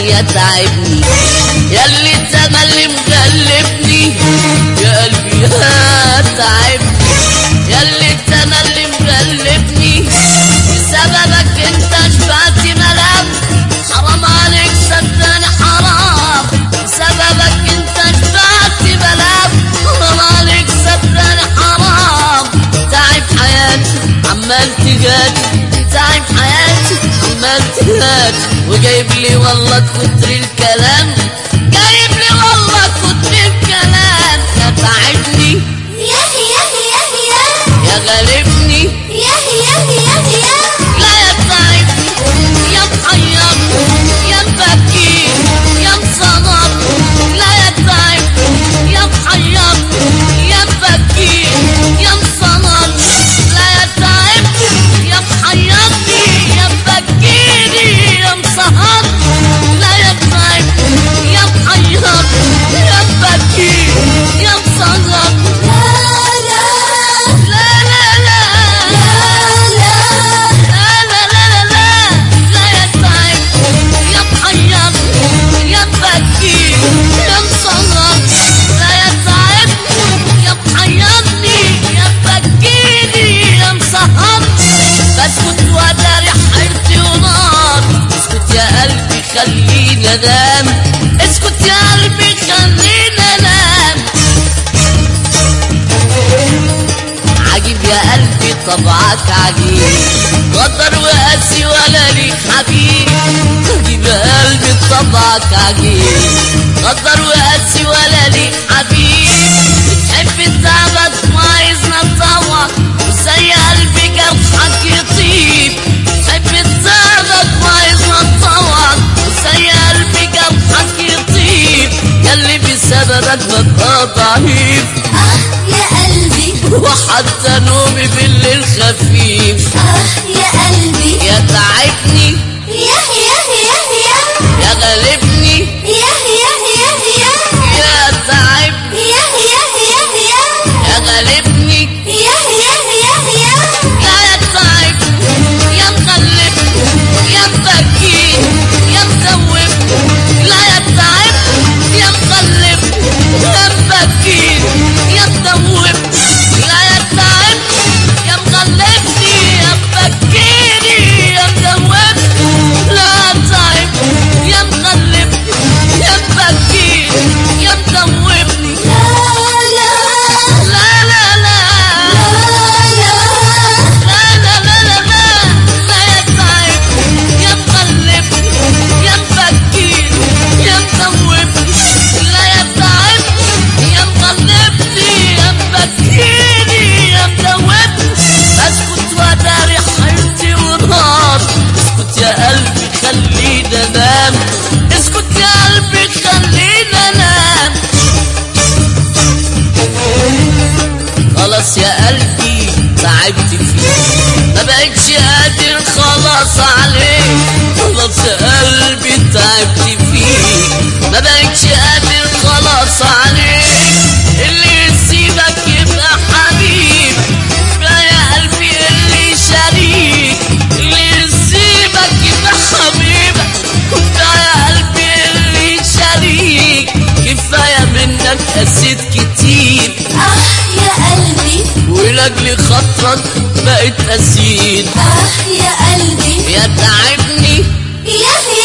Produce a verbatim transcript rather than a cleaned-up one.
يا تعبني ياللي تملي مغلبني يا قلبي يا تعبني ياللي تملي مغلبني بسببك انت شبعت ملام حرام عليك صدقني حرام بسببك انت شبعت ملام حرام عليك صدقني حرام تعب حياتي عمال تجاتي تعب حياتي عمال تجاتي وجايب لي والله كتر الكلام جايب لي والله كتر الكلام يا تعبني يا يا يا يا يا غالبني يا يا يا يا لا يا تعبني يا محيرني يا مبكيني يا مصنطني لا يا تعبني يا محيرني يا مبكيني يا مصنطني لا يا تعبني يا محيرني يا مبكيني يا مصنطني لا يا تعبني يا محيرني يا مبكيني يا مصنطني بسكت وداري حيرتي ونار اسكت يا قلبي خليني انام اسكت يا قلبي خليني انام عجيب يا قلبي طبعك عجيب غدر وقاسي ولا ليك حبيب عجيب يا قلبي طبعك عجيب غدر وقاسي ولا ليك حبيب بتحب تعبك وعايز نطوعك وزي قلبي جرحك يطيب بتحب تعبك وعايز نطوعك وزي قلبي جرحك يطيب ياللي بسببك ببقى ضعيف اه يا قلبي وحتى نومي بالليل خفيف اه يا قلبي يا تعبني يا يا يا يا يا غالبني يا يا يا يا يا تعبني يا يا يا يا يا غالبني يا يا يا يا لا يا تعبني يا مغلبني يا مبكيني يا مدوبني لا يا تعبني يا مغلبني يا مبكيني يا مدوبني لا يا تعبني يا مغلبني يا مبكيني يا مدوبني لا يا تعبني يا مغلبني يا مبكيني يا مدوبني لا لا لا لا لا لا لا لا لا لا لا لا يا تعبني يا مغلبني يا مبكيني يا مدوبني لا يا تعبني يا مغلبني يا مبكيني يا مدوبني اسكت وداري حيرتي ونار اسكت يا قلبي خليني انام اسكت يا قلبي خليني انام خلاص يا قلبي تعبت فيك ما بقتش قادر خلاص عليك خلاص يا قلبي تعبت فيك ما بقتش قادر خلاص عليك اللي يسيبك يبقى حبيب يبقى يا قلبي اللي شريك اللي يسيبك يبقى حبيبك يبقى يا قلبي اللي شريك كفاية منك قسيت كتير اه يا قلبي ولاجل خاطرك بقيت اسيد اه يا قلبي يا تعبني يا